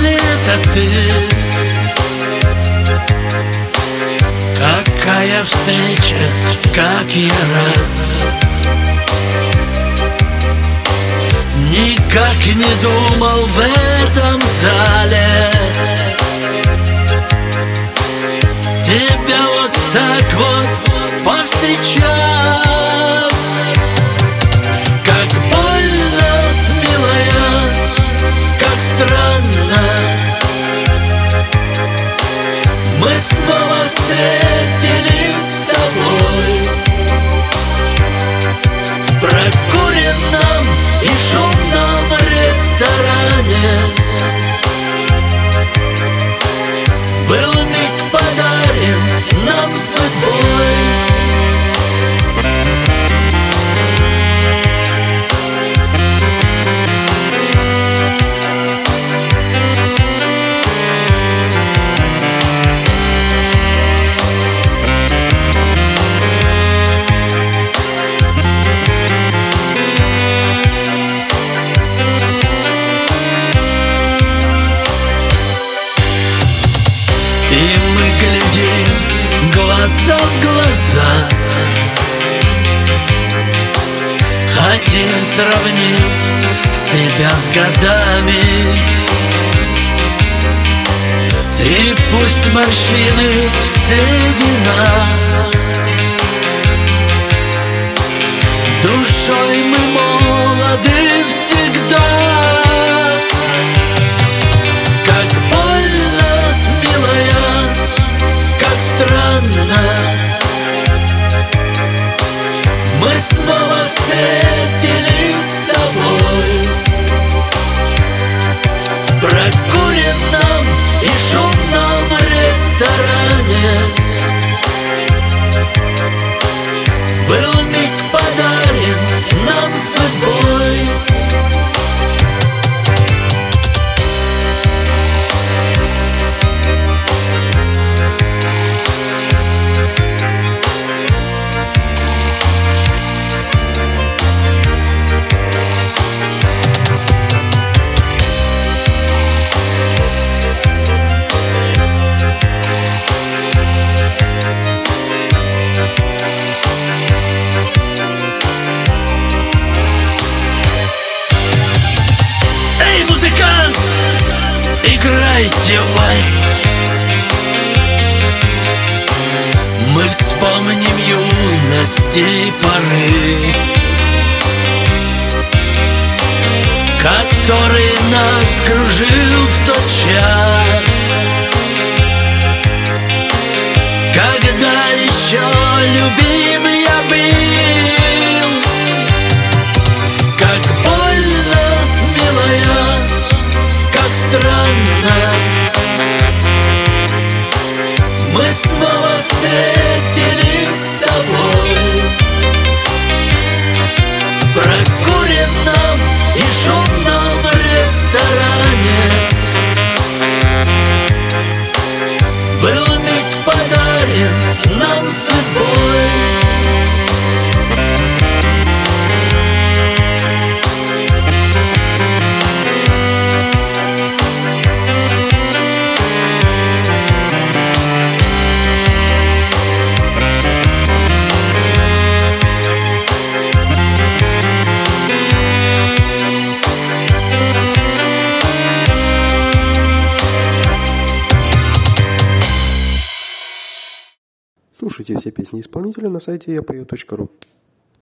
Если это ты, какая встреча, как я рад. Никак не думал в этом зале тебя вот так вот повстречать. Как больно, милая, как странно, мы снова встретились с тобой в прокуренном и шумном ресторане. Был миг подарен нам судьбой. И мы глядим глаза в глаза, хотим сравнить себя с годами. И пусть морщины седина, душой мы молоды всегда. Странно, мы снова встретились с тобой в прокуренном и шумном ресторане. Был миг подарен нам судьбой. Играйте вальс, мы вспомним юности порыв, который нас кружил в тот час, когда еще любим я был. Как больно, милая, как странно, мы снова встретились с тобой в прокуренном и шумном ресторане. Был миг подарен нам судьбой. Слушайте все песни исполнителя на сайте yapeo.ru.